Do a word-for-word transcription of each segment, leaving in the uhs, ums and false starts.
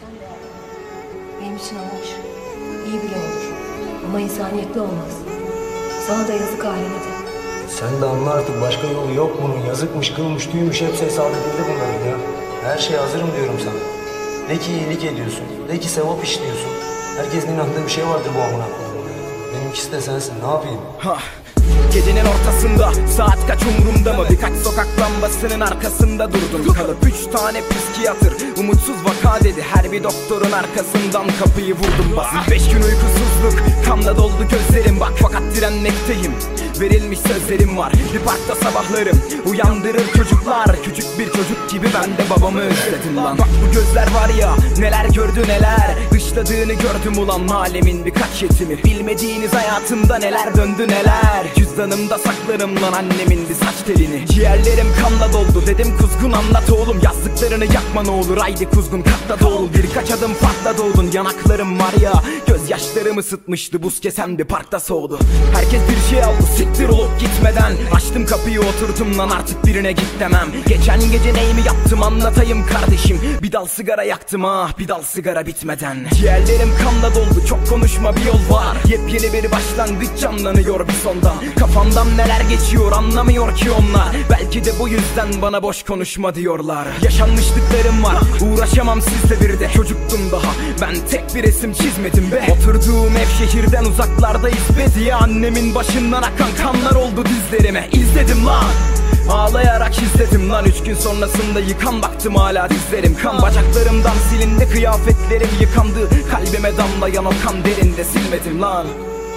Sen de yardım et. Benim için hoş, iyi bile olur. Ama insaniyetli olmaz. Sana da yazık halime de. Sen de anla artık, başka yolu yok bunun. Yazıkmış, kılmış, tüymüş, hepsi hesap edildi bunların ya. Her şeye hazırım diyorum sana. De ki iyilik ediyorsun, de ki sevap işliyorsun. Herkesin inandığı bir şey vardır bu amına koyduğum. Benimkisi de sensin, ne yapayım? Ha. Gecenin ortasında saat kaç umurumda mı? Birkaç sokak lambasının arkasında durdum kalıp üç tane psikiyatr umutsuz vaka dedi. Her bir doktorun arkasından kapıyı vurdum basın. Beş gün uykusuzluk, kanla doldu gözlerim. Bak fakat direnmekteyim, verilmiş sözlerim var. Bir parkta sabahlarım uyandırır çocuklar. Küçük bir çocuk gibi ben de babamı özledim lan. Bak bu gözler var ya, neler gördü neler. Dışladığını gördüm ulan mahallemin birkaç yetimi. Bilmediğiniz hayatımda neler döndü neler. Cüzdanımda saklarım lan annemin bir saç telini. Ciğerlerim kanla doldu, dedim kuzgun anlat oğlum. Yazdıklarını yakma ne olur, haydi kuzgun katla doğul. Birkaç adım farkla doğdun, yanaklarım var ya, gözyaşlarım ısıtmıştı, buz kesen bir parkta soğudu. Herkes bir şey aldı, siktir olup gitmeden. Açtım kapıyı oturdum lan, artık birine git demem. Geçen gece neyimi yaptım anlatayım kardeşim. Bir dal sigara yaktım ah, bir dal sigara bitmeden. Ciğerlerim kanla doldu, çok konuşma bir yol var. Yepyeni bir başlangıç canlanıyor bir sondan. Kafamdan neler geçiyor anlamıyor ki onlar. Belki de bu yüzden bana boş konuşma diyorlar. Yaşanmışlıklarım var, uğraşamam sizle bir de. Çocuktum daha, ben tek bir resim çizmedim be. Oturduğum ev şehirden uzaklardayız be diye annemin başından akan kanlar oldu dizlerime. İzledim lan, ağlayarak izledim lan. Üç gün sonrasında yıkan baktım hala dizlerim kan. Bacaklarımdan silindi kıyafetlerim yıkandı. Kalbime damlayan o kan derinde silmedim lan.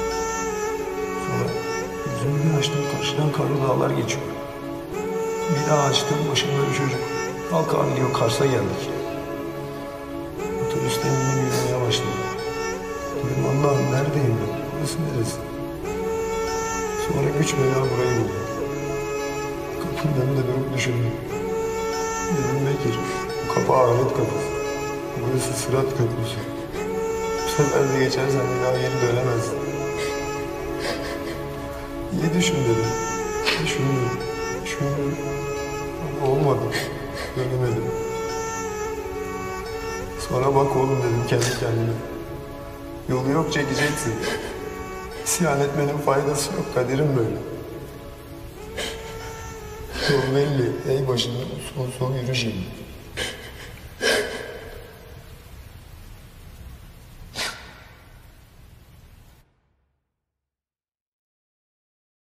Sonra yüzümü bir açtım, karşıdan karlı dağlar geçiyor. Bir daha açtım, başımda bir çocuk. Kalk abi diyor, Kars'a geldik. Otobüsten yeni yürümeye başladım. Dedim Allah'ım neredeyim ben? Burası neresi? Sonra güç bela burayı buldum. Kapının önünde durup düşündüm. Dedim Bekir, bu kapı ahiret kapısı. Burası Sırat Köprüsü. Bu sefer de geçersen bir daha geri dönemezsin. İyi düşün dedim. Düşündüm, düşündüm. Ama olmadı. Dönemedim. Sonra bak oğlum dedim kendi kendime. Yolu yok, çekeceksin. İsyan etmenin faydası yok, kaderim böyle. Yol belli, ey başında son son yürü şimdi.